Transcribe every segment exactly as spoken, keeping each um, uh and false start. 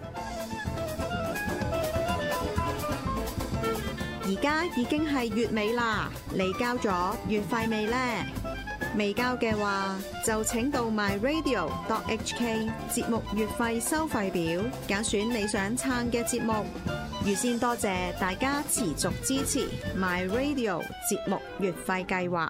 而家已經係月尾啦，你交咗月費未呢？未交嘅話，就請到 my radio dot h k 節目月費收費表，揀選你想撐嘅節目。預先多謝大家持續支持 my radio 節目月費計劃。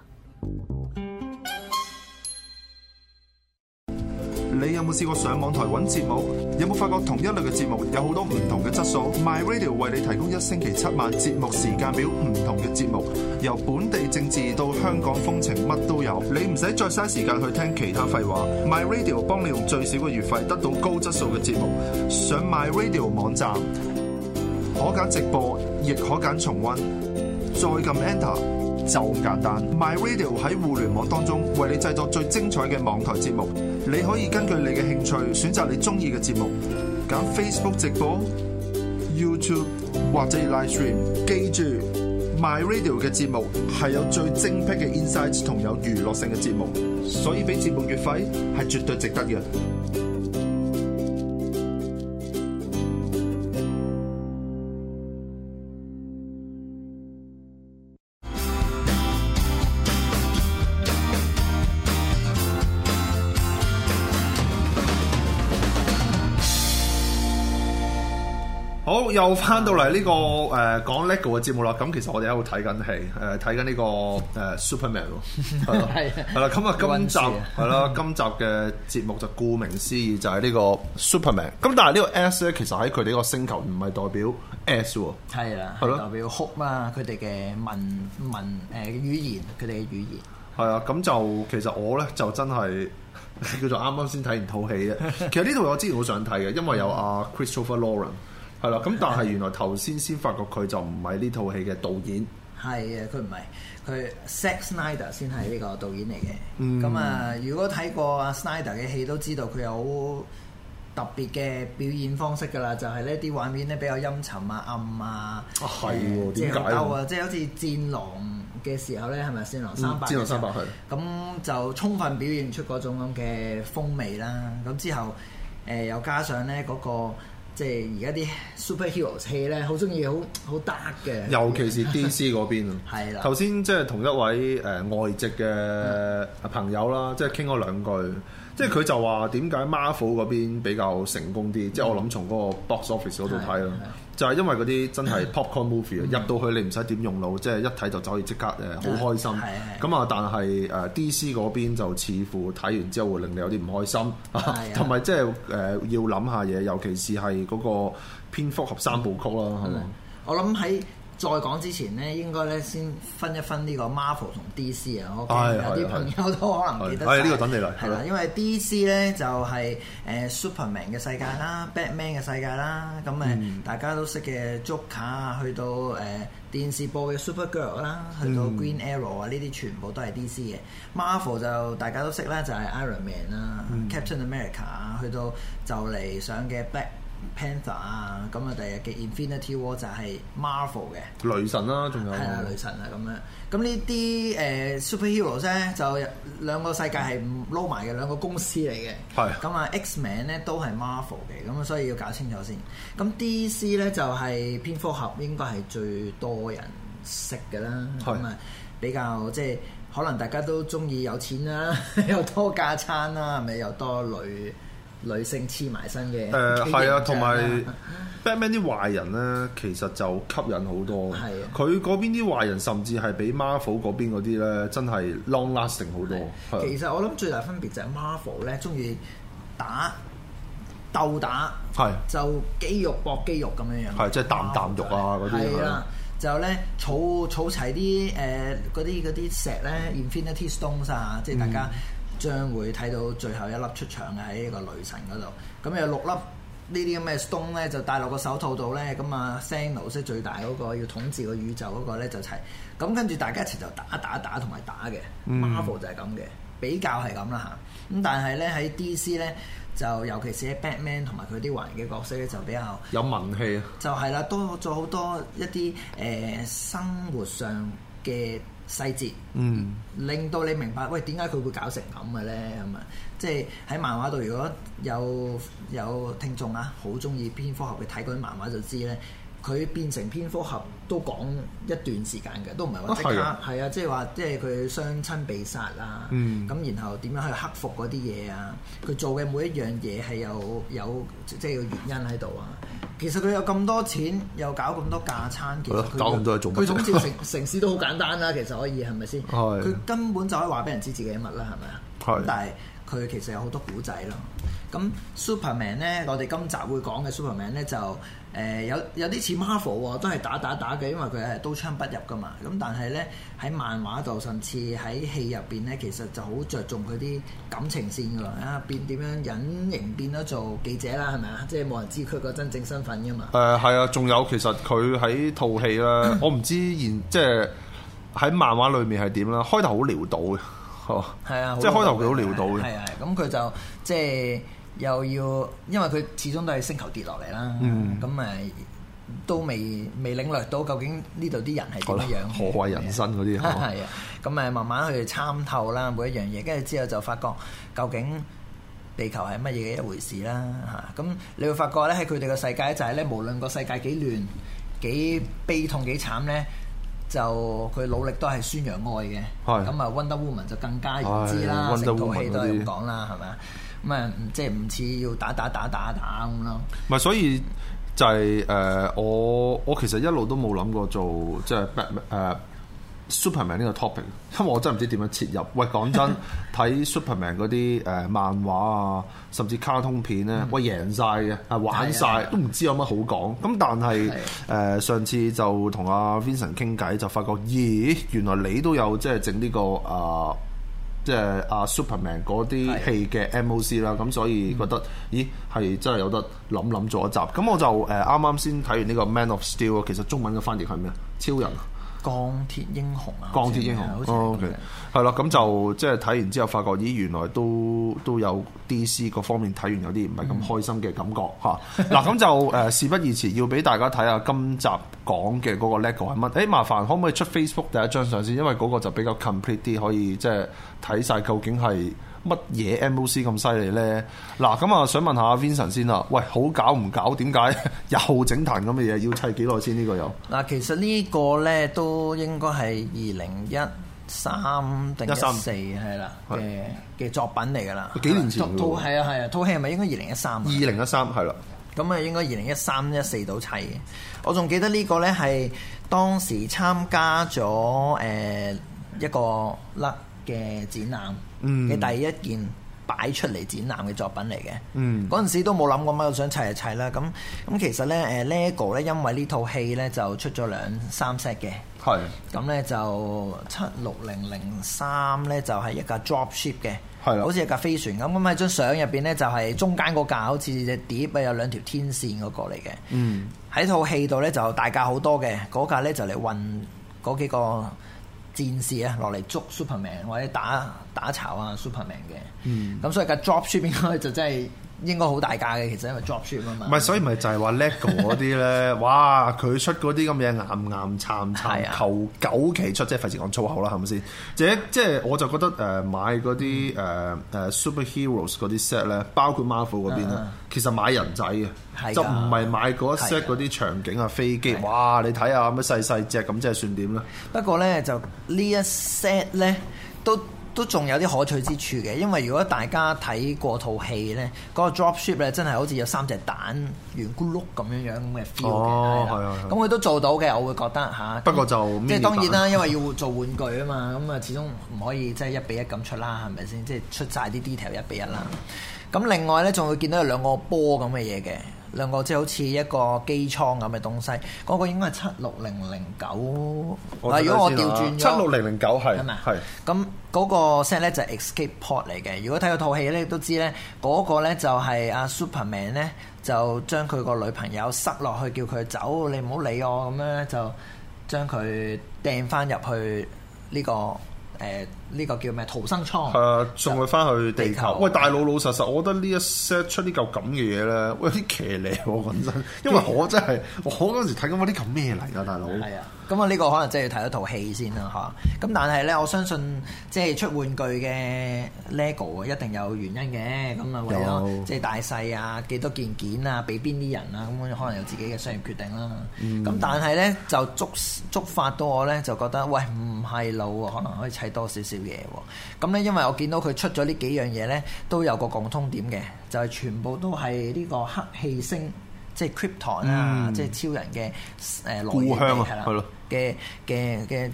你有冇試過上網台揾節目？有冇發覺同一類嘅節目有好多唔同嘅質素 ？My Radio 為你提供一星期七晚節目時間表，唔同嘅節目，由本地政治到香港風情，乜都有。你唔使再嘥時間去聽其他廢話 ，My Radio 幫你用最少嘅月費得到高質素嘅節目。上 My Radio 網站，可揀直播，亦可揀重溫，再撳 Enter。就咁簡單 ，My Radio 喺互聯網當中為你製作最精彩嘅網台節目。你可以根據你嘅興趣選擇你中意嘅節目，揀 Facebook 直播、YouTube 或者 Live Stream。記住 ，My Radio 嘅節目係有最精闢嘅 insights 同有娛樂性嘅節目，所以俾節目月費係絕對值得嘅。好，又翻到嚟呢、這個誒、呃、講 LEGO 嘅節目啦。咁其實我哋喺度睇緊戲，誒睇緊呢個誒、呃、Superman 喎，係啦，係啦。咁啊，今集係啦，今集嘅節目就顧名思義就係呢個 Superman。咁但係呢個 S 咧，其實喺佢哋呢個星球唔係代表 S 喎， 係啦，係代表 Hope 啊，佢哋嘅文文誒、呃、語言，佢哋嘅語言係啊。咁就其實我咧就真係叫做啱啱先睇完套戲啫。其實呢套我之前好想睇嘅，因為有阿 Christopher Nolan。係啦，咁但係原來頭先先發覺佢就唔係呢套戲嘅導演。 係啊，佢唔係，佢 Zack Snyder 先係呢個導演嚟嘅。咁啊、嗯，如果睇過阿 Snyder 嘅戲都知道佢有好特別嘅表演方式㗎啦，就係呢啲畫面咧比較陰沉啊、暗啊。啊係喎，點解啊？即係好似戰狼嘅時候咧，係咪戰狼三百？戰狼三百係。咁就充分表現出嗰種咁嘅風味啦。咁之後誒、呃、又加上咧嗰、嗰個。即係而家啲 superhero 戲咧，好中意好好 dark 嘅， 尤其是 D C 嗰邊啊。係啦，頭先即係同一位誒、呃、外籍嘅朋友啦，即係傾咗兩句，即係佢就話點解 Marvel 嗰邊比較成功啲？嗯、即係我諗從嗰個 box office 嗰度睇啦，就係因為嗰啲真係 popcorn movie 啊、嗯，入到去你唔使點用腦，即係一睇就就可以即刻誒好開心。咁啊，但係誒 D C 嗰邊就似乎睇完之後會令你有啲唔開心，同埋即係誒要諗下嘢，尤其是係嗰個蝙蝠俠三部曲啦，係咪、嗯？我諗喺再講之前咧，應該咧先分一分呢個 Marvel 同 D C 啊。我見有啲朋友都可能記得。係呢個等你嚟。係啦，因為 D C 咧就係、是、誒、呃、Superman 嘅世界啦、Batman 嘅世界啦，咁誒、嗯、大家都識嘅 Joker 啊，去到誒、呃、電視播嘅 Supergirl 啦，去到 Green Arrow 啊，呢啲全部都係 D C 嘅。Marvel 就大家都識啦，就係、是、Iron Man 啦、嗯、Captain America 啊，去到就嚟上嘅 Black Panther 啊，咁啊第日嘅 Infinity War 就係 Marvel 嘅雷神啦，仲有係啊雷神啊咁樣。咁呢啲誒 superheroes 咧就兩個世界係唔撈埋嘅兩個公司嚟嘅。係咁啊 X-Men 咧都係 Marvel 嘅，咁所以要搞清楚先。咁 D C 咧就係蝙蝠俠應該係最多人識嘅啦。咁啊比較即係可能大家都中意有錢啦，又多架餐啦，係咪又多女？女性黐埋身嘅，誒係啊，同埋 Batman 啲壞人咧，其實就吸引好多。係啊，佢嗰邊啲壞人甚至係比 Marvel 嗰邊嗰啲咧，真係 long lasting 好多。係其實我諗最大分別就係 Marvel 咧，中意打鬥打，係就肌肉搏肌肉咁樣樣。係即係啖啖肉啊嗰啲。係啦，就咧儲儲齊啲誒嗰啲嗰啲石咧 ，Infinity Stones 啊，即係大家。將會睇到最後一粒出場嘅喺呢個雷神嗰度，咁有六粒呢啲咁嘅 stone 咧，就戴落個手套度咧，咁啊 Thanos 即係最大嗰個要統治個宇宙嗰個咧就齊，咁跟住大家一齊就打打打同埋打嘅、嗯、Marvel 就係咁嘅，比較係咁啦嚇。咁但係咧喺 D C 咧，就尤其是喺 Batman 同埋佢啲壞人嘅角色咧，就比較有文氣啊，就係啦，多咗好多一啲誒、呃、生活上嘅細節， 嗯， 令到你明白，喂，點解佢會搞成咁嘅咧？咁啊，即係喺漫畫度，如果有有聽眾啊，好中意蝙蝠俠嘅睇嗰啲漫畫就知咧。佢變成蝙蝠俠都講一段時間嘅，都唔係話即刻係啊，即係話即係佢雙親被殺啊，咁、嗯、然後點樣去克服嗰啲嘢啊？佢做嘅每一樣嘢係有有即係個原因喺度啊！其實佢有咁多錢，又搞咁多架撐，其實佢搞咁多做乜？ 佢統治城城市都好簡單啦，其實可以係咪先？佢根本就可以話俾人知自己係乜啦，係咪啊？係。但係佢其實有好多古仔咯。咁 Superman 咧，我哋今集會講嘅 Superman 咧就誒、呃、有有啲似 Marvel 喎，都係打打打嘅，因為佢係刀槍不入噶嘛。咁但係咧喺漫畫度，甚至喺戲入邊咧，其實就好着重佢啲感情線㗎啊，變點樣隱形變咗做記者啦，係咪啊？即係冇人知佢個真正身份㗎嘛。誒係啊，仲有其實佢喺套戲咧，我唔知現即係喺漫畫裏面係點啦。開頭好潦倒嘅，哦，係啊，即係開頭佢好潦倒嘅。 係啊，咁佢就即係。又要，因為佢始終都係星球跌落嚟啦，咁誒、嗯、都未未領略到究竟呢度啲人係點樣， 何謂人生嗰啲係啊，咁誒慢慢去參透啦，每一樣嘢，跟住之後就發覺究竟地球係乜嘢嘅一回事啦嚇。咁你會發覺咧喺佢哋嘅世界就係咧，無論個世界幾亂、幾悲痛、幾慘咧，就佢努力都係宣揚愛嘅。咁啊，Wonder Woman 就更加唔知啦，成套戲都係咁講啦，係咪啊？咁啊，即係唔似要打打打打打咁咯。 唔係，所以就係、是、誒、呃，我我其實一路都冇諗過做即係誒、呃、Superman 呢個 topic，因為我真係唔知點樣切入。喂，講真，睇 Superman 嗰啲誒漫畫啊，甚至卡通片咧，嗯、喂贏晒嘅，係玩晒，都唔知有乜好講。咁但係誒、呃、上次就同阿 Vincent 傾偈，就發覺咦，原來你都有即係整呢個啊。呃即係阿 Superman 嗰啲戲嘅 M O C 啦，咁所以覺得，咦，係真係有得諗諗做一集。咁我就誒啱啱先睇完呢個 Man of Steel，其實中文嘅翻譯係咩啊？超人。 鋼鐵英雄啊！ 鋼鐵英雄，哦 OK，係啦，咁就即係睇完之後，發覺咦，原來都都有 D C 各方面睇完有啲唔係咁開心嘅感覺嚇。嗱、嗯，咁、啊、就誒、呃、事不宜遲，要俾大家睇下今集講嘅嗰個 LEGO 係乜？誒、欸，麻煩可唔可以出 Facebook 第一張相先？因為嗰個就比較 complete 啲，可以即係睇晒究竟係乜嘢 M O C 咁犀利咧？嗱，咁啊，想問下 Vincent 先啦。喂，好搞唔搞？點解又整壇咁嘅嘢？要砌幾耐先？呢個有嗱，其實呢個咧都應該係二零一三定一四係啦嘅嘅作品嚟㗎啦。 幾年前喎。 套係啊係啊，套戲係咪應該二零一三？二零一三係啦。 咁啊，應該二零一三一四到砌嘅。我仲記得呢個咧係當時參加咗誒、呃、一個甩嘅展覽。嘅第一件擺出嚟展覽嘅作品嚟嘅，嗯，嗰陣時都冇諗過乜，我想砌就砌啦。咁咁其實咧，誒 LEGO 咧，因為呢套戲咧就出咗兩三 set 嘅，係的，咁咧就七六零零三咧就係一架 dropship 嘅，係啦的，好似一架飛船咁。咁喺張相入邊咧就係中間嗰架好似隻碟啊，有兩條天線嗰個嚟嘅，嗯，喺套戲度咧就大架好多嘅，嗰架咧就嚟運嗰幾個戰士啊，落嚟捉 Superman 或者打打巢啊 Superman 嘅，嗯，咁所以架 dropship 應該就真係應該好大架嘅，其實因為 dropship 啊嘛。 唔係，所以咪就係話 LEGO 嗰啲咧，哇！佢出嗰啲咁嘢岩岩慘慘，求九期出，即係費事講粗口啦，係咪先？即係即係我就覺得誒、呃、買嗰啲誒誒 superheroes 嗰啲 set 咧，包括 Marvel 嗰邊咧，啊、其實買人仔嘅，的就唔係買嗰一 set 嗰啲場景啊飛機，哇！你睇下乜細細隻咁，即係算點咧？ 不過咧就呢一 set 咧都。都仲有啲可取之處嘅，因為如果大家睇過套戲咧，嗰、那個 dropship 咧真係好似有三隻蛋圓咕碌咁樣樣咁嘅 feel 嘅，係啦。咁佢都做到嘅，我會覺得嚇。不過就即係當然啦，因為要做玩具啊嘛，咁啊始終唔可以即係一比一咁出啦，係咪先？即係出晒啲 detail 一比一啦。咁另外咧，仲會見到有兩個波咁嘅嘢嘅。兩個即係好似一個機艙咁嘅東西，嗰、那個應該係七六零零九。嗱，如果我調轉咗， 七六零零九係係咪？係。 咁嗰個 set 咧就係 escape pod 嚟嘅。如果睇嗰套戲咧，都知咧嗰個咧就係阿 Superman 咧就將佢個女朋友塞落去，叫佢走，你唔好理我咁樣咧，就將佢掟翻入去呢、這個。誒呢、呃這個叫咩逃生艙？係啊， 送佢翻去地球。地球喂，大老老實實，我覺得呢一 set 出呢嚿咁嘅嘢咧，喂有啲騎呢喎，講真。因為我真係我嗰陣時睇緊嗰啲咁咩嚟㗎，大佬。係啊， 咁啊呢個可能真係要睇一套戲先啦嚇。咁但係咧，我相信即係出玩具嘅 LEGO 一定有原因嘅。咁啊為咗即係大細啊，幾多件件啊，俾邊啲人啊，咁可能有自己嘅商業決定啦。咁、嗯、但係咧就觸觸發到我咧，就覺得喂唔係路喎，可能可以砌多少少嘢喎。咁咧因為我見到佢出咗呢幾樣嘢咧，都有個共通點嘅，就係、是、全部都係呢個黑氣星。即係 Krypton 啊，嗯、即係超人嘅誒來源嚟係啦，嘅嘅嘅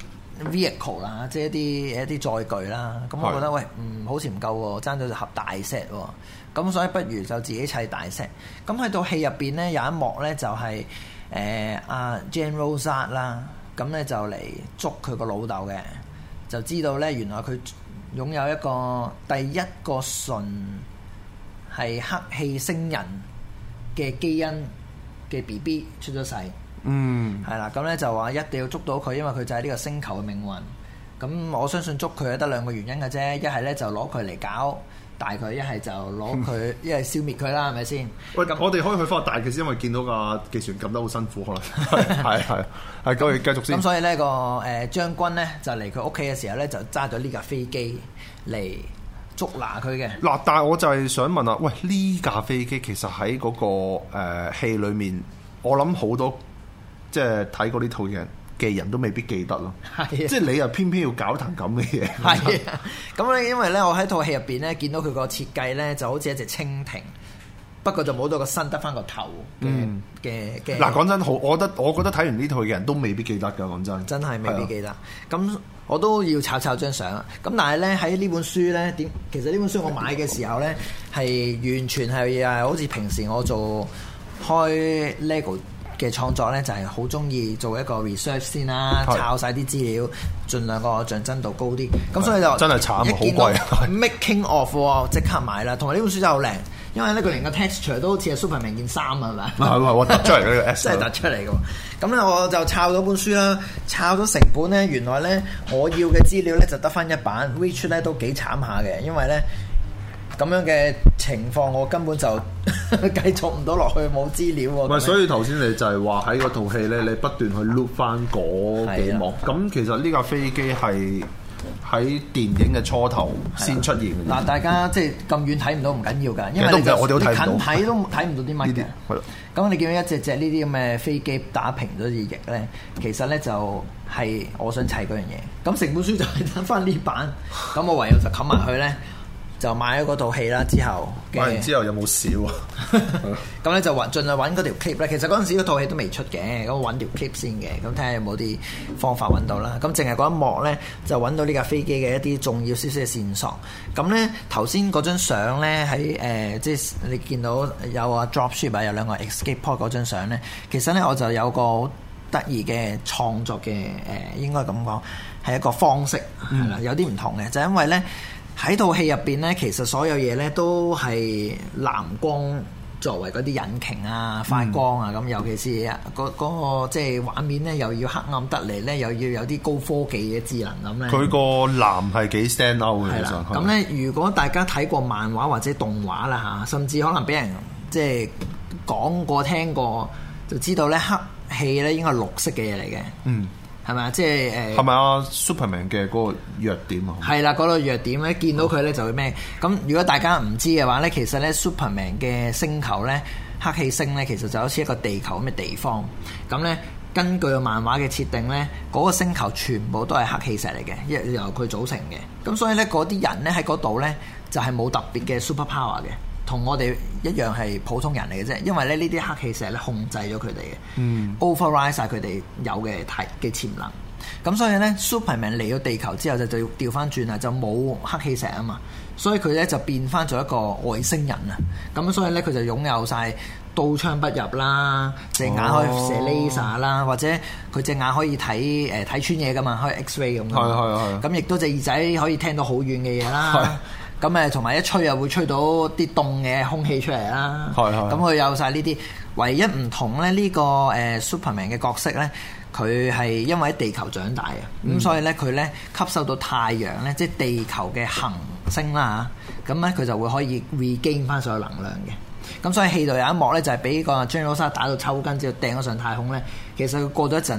vehicle 啦，即係一啲一啲載具啦。咁我覺得喂，嗯，好似唔夠喎，爭咗盒大 set 喎。咁所以不如就自己砌大 set。咁喺套戲入邊咧有一幕咧就係誒阿 Jane Rosat 啦，咁咧就嚟捉佢個老豆嘅，就知道咧原來佢擁有一個第一個純係黑氣星人嘅基因嘅 B B 出咗世，嗯，係啦，咁咧就話一定要捉到佢，因為佢就係呢個星球嘅命運。咁我相信捉佢係得兩個原因嘅啫，一係咧就攞佢嚟搞大佢，一係就攞佢，一係消滅佢啦，係咪先？ 喂，咁我哋可以去翻大嘅先，因為見到個技術撳得好辛苦，可能係係係，繼續繼續先。 咁所以呢個誒將軍咧就嚟佢屋企嘅時候咧，就揸咗呢架飛機嚟捉拿佢嘅。 嗱，但係我就係想問啊，喂，呢架飛機其實喺嗰、那個誒、呃、戲裏面，我諗好多即係睇過呢套嘅人嘅人都未必記得咯。係，即係你又偏偏要搞壇咁嘅嘢。 係啊，咁咧因為咧，我喺套戲入邊咧見到佢個設計咧就好似一隻蜻蜓，不過就冇到個身，得翻個頭嘅嘅嘅。嗱， 講真，好，我覺得我覺得睇完呢套嘅人都未必記得㗎，講真。 真係未必記得。咁我都要抄抄張相啊！咁但係咧喺呢本書咧點？其實呢本書我買嘅時候咧係完全係誒，好似平時我做開 LEGO 嘅創作咧，就係好中意做一個 research 先啦，抄晒啲資料，盡量個像真度高啲。咁所以就真係慘，好貴。 Making of 即刻買啦！同埋呢本書真係好靚，因為咧佢連個 texture 都好似係 Superman 件衫啊，係咪？ 係係，我突出嚟嗰個 S， 真係突出嚟嘅。咁咧我就抄咗本書啦，抄咗成本咧，原來咧我要嘅資料咧就得翻一版 ，which 咧都幾慘下嘅，因為咧咁樣嘅情況我根本就繼續唔到落去，冇資料喎。唔係， 所以頭先你就係話喺嗰套戲咧，你不斷去 loop 翻嗰幾幕。咁其實呢架飛機係喺電影嘅初頭先出現嘅。 嗱，大家即係咁遠睇唔到唔緊要㗎，因為你就我哋近睇都睇唔到啲乜嘅。係咯。咁你見到一隻隻呢啲咁嘅飛機打平咗隻翼咧，其實咧就係我想砌嗰樣嘢。咁成本書就係得翻呢版，咁我唯有就冚埋佢咧。就買咗嗰套戲啦，之後買完之後有冇笑啊？ 咁咧就揾盡量揾嗰條 clip 咧。其實嗰陣時嗰套戲都未出嘅，咁我揾條 clip 先嘅，咁睇下有冇啲方法揾到啦。咁淨係嗰一幕咧，就揾到呢架飛機嘅一啲重要少少嘅線索。咁咧頭先嗰張相咧喺誒，即係你見到有啊 dropship 啊，有兩個 escape pod 嗰張相咧，其實咧我就有個好得意嘅創作嘅誒、呃，應該咁講係一個方式係啦、嗯，有啲唔同嘅，就因為咧。喺套戲入邊咧，其實所有嘢咧都係藍光作為嗰啲引擎啊、發光啊咁、嗯，尤其是嗰、嗰、嗰個即係畫面咧，又要黑暗得嚟咧，又要有啲高科技嘅智能咁咧。佢個藍係幾 stand out 嘅，其實。 咁咧，如果大家睇過漫畫或者動畫啦嚇，甚至可能俾人即係講過聽過，就知道咧黑氣咧應該係綠色嘅嘢嚟嘅。嗯。係咪啊？即係誒， 係咪啊 Superman 嘅嗰個弱點啊？ 係啦，嗰、嗰個弱點咧，見到佢咧就會咩？咁如果大家唔知嘅話咧，其實咧 Superman 嘅星球咧，黑氣星咧，其實就好似一個地球咁嘅地方。咁咧，根據個漫畫嘅設定咧，嗰、嗰個星球全部都係黑氣石嚟嘅，一由佢組成嘅。咁所以咧，嗰啲人咧喺嗰度咧，就係、係、冇特別嘅 super power 嘅。同我哋一樣係普通人嚟嘅啫，因為咧呢啲黑氣石咧控制咗佢哋嘅，嗯，override 曬佢哋有嘅體嘅潛能。咁所以咧 Superman 嚟到地球之後就就要調翻轉啦，就冇黑氣石啊嘛，所以佢咧就變翻咗一個外星人啊。咁所以咧佢就擁有晒刀槍不入啦，隻眼可以射 laser 啦，或者佢隻眼可以睇誒睇穿嘢噶嘛，可以 X-ray 咁。係係係。咁亦都隻耳仔可以聽到好遠嘅嘢啦。咁誒，同埋一吹又會吹到啲凍嘅空氣出嚟啦。係係。咁佢有晒呢啲，唯一唔同咧，呢個誒 Superman 嘅角色咧，佢係因為喺地球長大嘅，咁、嗯、所以咧佢咧吸收到太陽咧，即係地球嘅行星啦嚇，咁咧佢就會可以 regain 翻所有能量嘅。咁所以戲度有一幕咧，就係俾個 Jane Foster 打到抽筋之後掟咗上太空咧，其實佢過咗一陣咧，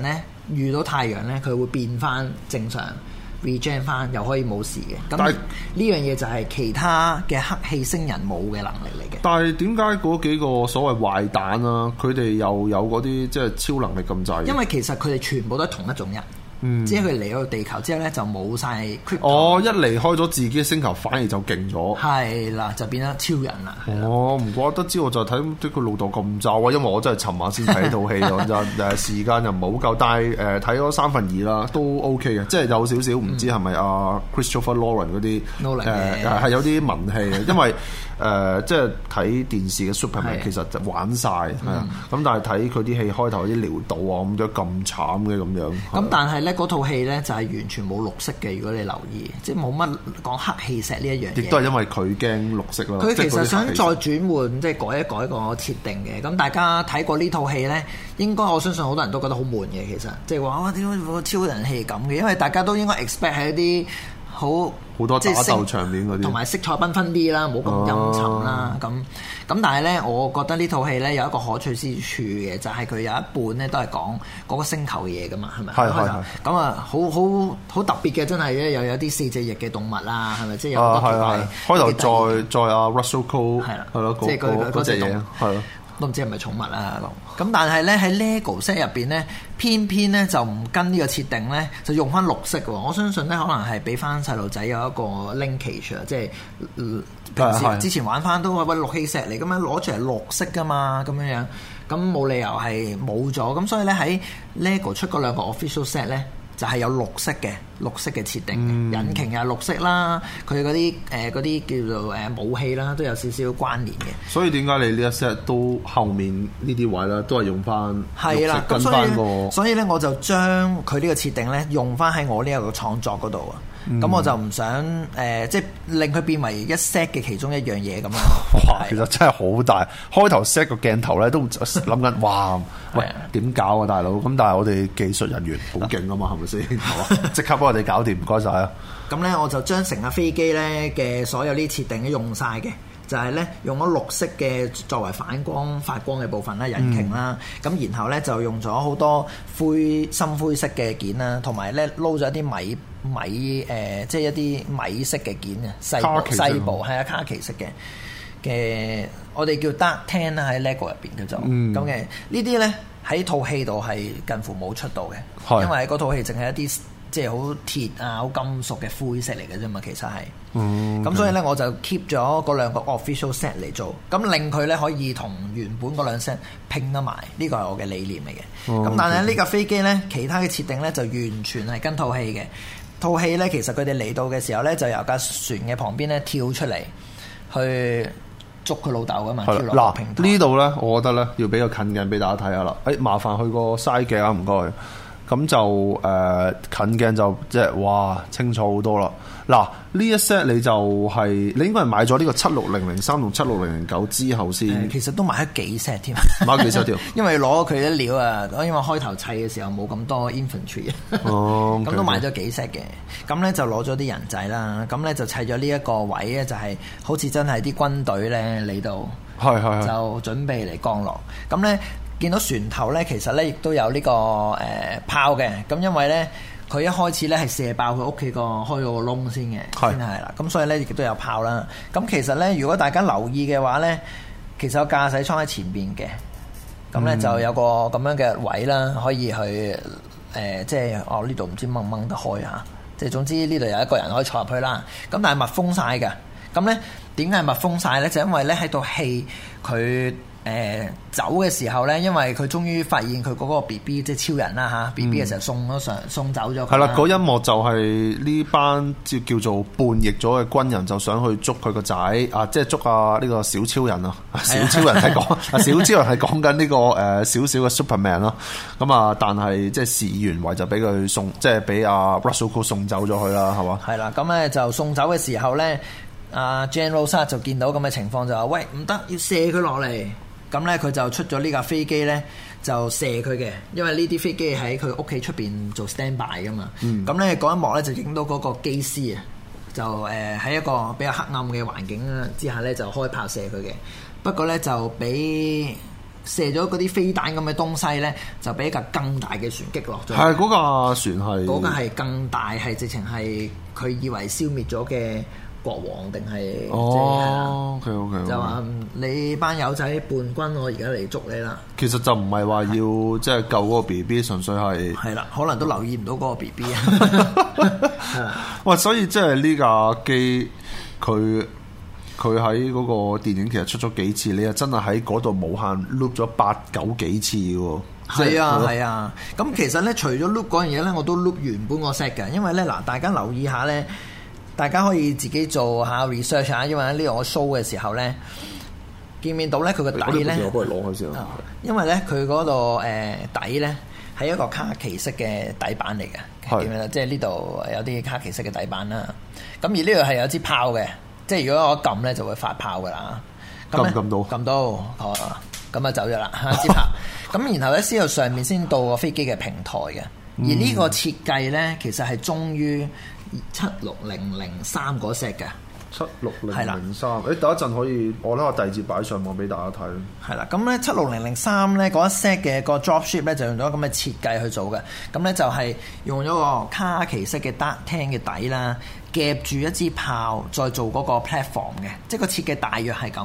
遇到太陽咧，佢會變翻正常。regen 翻又可以冇事嘅，咁呢樣嘢就係其他嘅黑氣星人冇嘅能力嚟嘅。 但係點解嗰幾個所謂壞蛋啊，佢哋又有嗰啲即係超能力咁滯？ 因為其實佢哋全部都係同一種人。嗯，即係佢嚟到地球之後咧，就冇晒。 哦，一離開咗自己嘅星球，反而就勁咗。 係啦，就變咗超人啦。 哦，唔怪得知，我就睇啲佢老豆咁渣啊！因為我真係尋晚先睇呢套戲咯，就誒時間又唔係好夠，但係誒睇咗三分二啦，都 OK 嘅，即係有少少唔知係咪阿 Christopher Nolan 嗰啲誒係有啲文氣嘅，因為。誒、呃、即係睇電視嘅 Superman 其實就玩晒，係啊，咁但係睇佢啲戲開頭有啲潦倒啊，咁樣咁慘嘅咁樣。咁但係咧嗰套戲咧就係完全冇綠色嘅，如果你留意，即係冇乜講黑氣石呢一樣嘢。 亦都係因為佢驚綠色咯。 佢其實想再轉換，即係改一改個設定嘅。咁大家睇過呢套戲咧，應該我相信好多人都覺得好悶嘅。其實即係話哇，點解個超人戲咁嘅？因為大家都應該 expect 係一啲好好多打鬥場面嗰啲， 同埋色彩繽紛啲啦，冇咁陰沉啦。咁咁、哦，但係咧，我覺得呢套戲咧有一個可取之處嘅，就係、是、佢有一半咧都係講嗰個星球嘅嘢噶嘛，係咪？係係係。咁啊，好好好特別嘅，真係咧，又有啲四隻翼嘅動物啦，係咪？即係有好多奇怪。 開頭再再阿 Russell Crowe 係啦，係咯， 即係嗰嗰隻嘢， 係咯。 都唔知係咪寵物啦咁，咁但係咧喺 LEGO set 入邊咧，偏偏咧就唔跟呢個設定咧，就用翻綠色喎。我相信咧可能係俾翻細路仔有一個 linkage 啊，即係平時之前玩翻都話喂綠氣石嚟，咁樣攞出嚟綠色噶嘛，咁樣樣，咁冇理由係冇咗。咁所以咧喺 LEGO 出嗰兩個 official set 咧，就係有綠色嘅綠色嘅設定，嗯、引擎又係綠色啦，佢嗰啲誒嗰啲叫做誒武器啦，都有少少關聯嘅。 所以點解你呢一 set 都後面呢啲位咧，都係用翻綠色跟翻個？ 所以咧，我就將佢呢個設定咧用翻喺我呢一個創作嗰度啊。咁、嗯、我就唔想誒、呃，即係令佢變為一 set 嘅其中一樣嘢咁樣。 哇！其實真係好大，開頭 set 個鏡頭咧都諗緊，哇！喂，點搞啊，大佬？咁但係我哋技術人員好勁啊嘛，係咪先？即刻幫我哋搞掂，唔該晒啊！ 咁咧，我就將成架飛機咧嘅所有呢啲設定都用晒嘅。就係咧用咗綠色嘅作為反光發光嘅部分啦，引擎啦，咁、嗯、然後咧就用咗好多灰深灰色嘅件啦，同埋咧撈咗一啲米米誒、呃，即係一啲米色嘅件啊，細部細部係啊卡其色嘅嘅，我哋叫 Dark Tan 啦，喺 LEGO 入邊叫做咁嘅。呢啲咧喺套戲度係近乎冇出到嘅，因為嗰套戲淨係一啲。即係好鐵啊、好金屬嘅灰色嚟嘅啫嘛，其實係。嗯。咁所以咧，我就 keep 咗嗰兩個 official set 嚟做，咁令佢咧可以同原本嗰兩 set 拼得埋。呢個係我嘅理念嚟嘅。咁、嗯、但係呢架飛機咧，其他嘅設定咧就完全係跟套戲嘅。套戲咧，其實佢哋嚟到嘅時候咧，就由架船嘅旁邊咧跳出嚟，去捉佢老豆噶嘛。跳落平台。嗱，呢度咧，我覺得咧要俾個近鏡俾大家睇下啦。誒、哎，麻煩去個嘥鏡啊，唔該。咁就誒、呃、近鏡就即係哇清楚好多啦！嗱呢一 set 你就係、是、你應該係買咗呢個七六零零三同七六零零九之後先、呃，其實都買咗幾 set 添，買咗幾 set 條，因為攞佢啲料啊，因為開頭砌嘅時候冇咁多 infantry 哦，咁、okay, 都買咗幾 set 嘅，咁咧就攞咗啲人仔啦，咁咧就砌咗呢一個位咧，就係好似真係啲軍隊咧嚟到，係係就準備嚟降落，咁咧。見到船頭咧，其實咧亦都有呢、這個誒、呃、炮嘅，咁因為咧佢一開始咧係射爆佢屋企個開咗個窿先嘅，先係啦，咁所以咧亦都有炮啦。咁其實咧，如果大家留意嘅話咧，其實有駕駛艙喺前邊嘅，咁咧、嗯、就有個咁樣嘅位啦，可以去誒、呃，即係哦呢度唔知掹唔掹得開嚇，即係總之呢度有一個人可以坐入去啦。咁但係密封晒嘅，咁咧點解係密封晒咧？就因為咧喺套戲佢。誒、呃、走嘅時候咧，因為佢終於發現佢嗰個 B B 即係超人啦嚇，B B 嘅時候送咗上送走咗。係啦，嗰一幕就係呢班叫叫做叛逆咗嘅軍人就想去捉佢個仔啊，即係捉啊呢個小超人啊，小超人係講啊小超人係講緊呢個誒少少嘅 Superman 咯。咁啊，但係即係事與願違就俾佢送，即係俾阿 Russell Crowe 送走咗佢啦，係嘛？係啦，咁咧就送走嘅時候咧，阿 General Zod 就見到咁嘅情況就話：喂，唔得，要射佢落嚟。咁咧佢就出咗呢架飛機咧，就射佢嘅，因為呢啲飛機喺佢屋企出邊做 standby 噶嘛。咁咧嗰一幕咧就影到嗰個機師啊，就誒喺、呃、一個比較黑暗嘅環境之下咧就開炮射佢嘅。不過咧就俾射咗嗰啲飛彈咁嘅東西咧，就俾一架更大嘅船擊落咗。 係嗰架船係嗰架係更大，係直情係佢以為消滅咗嘅國王定係哦，OK OK， 就話你班友仔叛軍，我而家嚟捉你啦。 其實就唔係話要即係救嗰個 B B， 純粹係係啦，可能都留意唔到嗰個 B B 啊。 喂，所以即係呢架機佢。佢喺嗰個電影其實出咗幾次，你又真係喺嗰度無限 loop 咗八九幾次喎。 係啊係啊，咁、啊、其實咧除咗 loop 嗰樣嘢咧，我都 loop 原本個 set 嘅，因為咧嗱，大家留意下咧，大家可以自己做下 research 啊，因為呢個我 show 嘅時候咧，見唔見到咧佢個底咧？ 我幫你攞開先啊。 因為咧佢嗰度誒底咧係一個卡其式嘅底板嚟嘅，見唔見啊？即係呢度有啲卡其式嘅底板啦。咁而呢度係有支炮嘅。即係如果我撳咧就會發炮噶啦， 撳撳到撳到，好啊，咁啊走咗啦，支炮。咁然後咧先到上面先到個飛機嘅平台嘅，而呢個設計咧其實係忠於七六零零三嗰 set 嘅。 七六零零三，誒等一陣可以，我攞個地址擺上網俾大家睇。 係啦，咁咧七六零零三咧嗰一 set 嘅個 dropship 咧就用咗咁嘅設計去做嘅，咁咧就係用咗個卡其式嘅單聽嘅底啦，夾住一支炮，再做嗰個 platform 嘅，即係個設計大約係咁。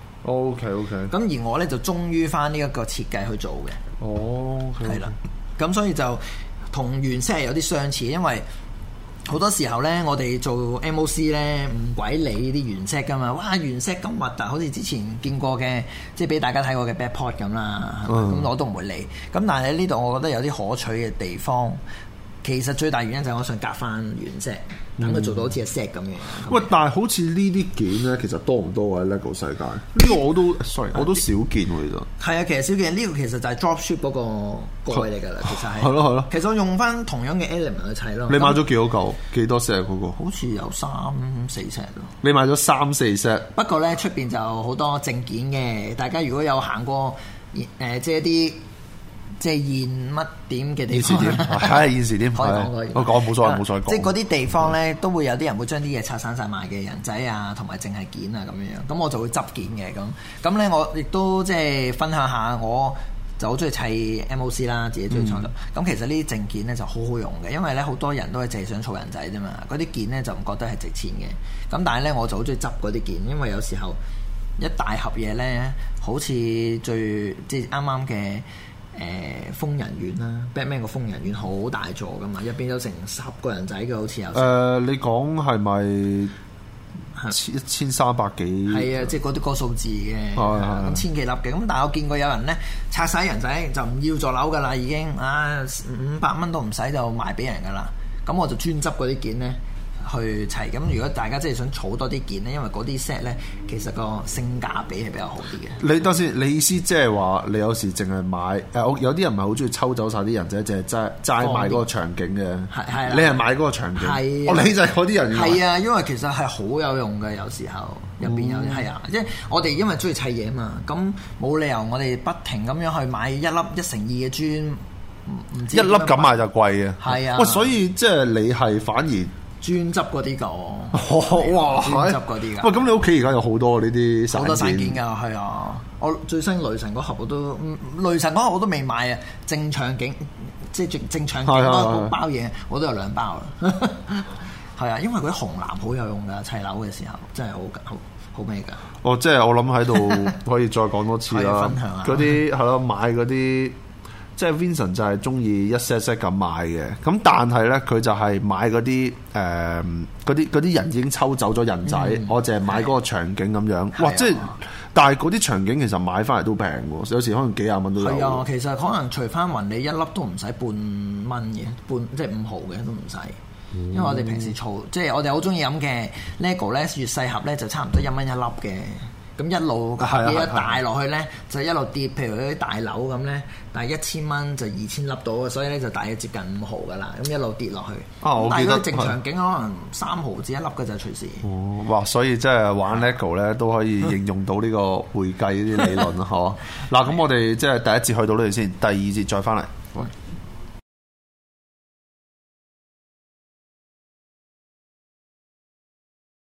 OK OK。 咁而我咧就忠於翻呢一個設計去做嘅。 哦，係啦。 咁所以就同原 set 係有啲相似，因為好多時候咧，我哋做 M O C 咧唔鬼理啲原 set 噶嘛，哇原 set 咁核突，好似之前見過嘅，即係俾大家睇過嘅 backport 咁啦，咁、嗯、我都唔會理。咁但係喺呢度，我覺得有啲可取嘅地方。其實最大原因就係我想夾翻原 set，等佢做到好似係 set 咁樣。 喂，但係好似呢啲件咧，其實多唔多喺 LEGO 世界？呢、呢個我都，sorry，我都少見喎，其實。係啊， 其實少見。呢、呢個其實就係 dropship 嗰個蓋嚟㗎啦，其實係。 係咯係咯。 其實我用翻同樣嘅 element 去砌咯。 你買咗幾多嚿？幾多 set 嗰個？ 好似有三四 set 咯。 你買咗三四 set。 不過咧，出邊就好多證件嘅。大家如果有行過誒、呃，即係一啲。即係現乜點嘅地方， 係現時點， 可以講個。 我講冇所謂，冇所謂講。 即係嗰啲地方咧，都會有啲人會將啲嘢拆散晒賣嘅，人仔啊，同埋淨係件啊咁樣樣。咁我就會執件嘅咁。咁咧我亦都即係分享下，我就好中意砌 M O C 啦，自己中意創作。咁、嗯、其實呢啲證件咧就好好用嘅，因為咧好多人都係淨係想儲人仔啫嘛。嗰啲件咧就唔覺得係值錢嘅。咁但係咧我就好中意執嗰啲件，因為有時候一大盒嘢咧，好似最即係啱啱嘅。誒、呃、瘋人院啦 Batman 個瘋人院好大座噶嘛，入邊有成十個人仔嘅，好似有。誒、 呃，你講係咪一千三百幾？ 係啊，即係嗰啲個數字嘅，咁千幾粒嘅。咁但係我見過有人咧拆晒人仔就唔要座樓噶啦，已經啊五百蚊都唔使就賣俾人噶啦。咁我就專執嗰啲件咧。去齊咁，如果大家真係想儲多啲件咧，因為嗰啲 set 咧，其實個性價比係比較好啲嘅。你等先，你意思即係話你有時淨係買誒？有啲人唔係好中意抽走晒啲人仔，淨係齋齋買嗰個場景嘅。係係。你係買嗰個場景。係。哦，你就係嗰啲人。 係啊，因為其實係好有用嘅，有時候入邊有係、嗯、啊，即係我哋因為中意砌嘢嘛，咁冇理由我哋不停咁樣去買一粒一乘二嘅磚，唔知一粒咁買就貴嘅。係啊。喂，所以即係你係反而。專執嗰啲㗎，哇！專執嗰啲㗎。喂，咁你屋企而家有好多呢啲散件？好多散件㗎，係啊！我最新雷神嗰盒我都，雷神嗰盒我都未買啊！正場景，即係正正場景嗰個包嘢，我都有兩包啦。係啊，因為嗰啲紅藍好有用㗎，砌樓嘅時候真係好好好味㗎。哦，即係我諗喺度可以再講多次啦。分享下嗰啲係咯，買嗰啲。即係 Vincent 就係中意一 set set 咁買嘅，咁但係咧佢就係買嗰啲誒嗰啲嗰啲人已經抽走咗人仔，嗯、我淨係買嗰個場景咁樣。哇！即係，但係嗰啲場景其實買翻嚟都平喎，有時可能幾廿蚊都有。係啊，其實可能除翻雲你一粒都唔使半蚊嘅，半即係五毫嘅都唔使。嗯、因為我哋平時儲，即係我哋好中意飲嘅 LEGO 咧，越細盒咧就差唔多一蚊一粒嘅。咁一路個盒一大落去咧，就一路跌。譬如嗰啲大樓咁咧，但係一千蚊就二千粒到嘅，所以咧就大約接近五毫噶啦。咁一路跌落去。啊，我記得。但係嗰個正常景可能三毫至一粒嘅就隨時。哦，哇！所以即係玩 LEGO 咧都可以應用到呢個會計呢啲理論咯，嗬。嗱，咁我哋即係第一節去到呢度先，第二節再翻嚟。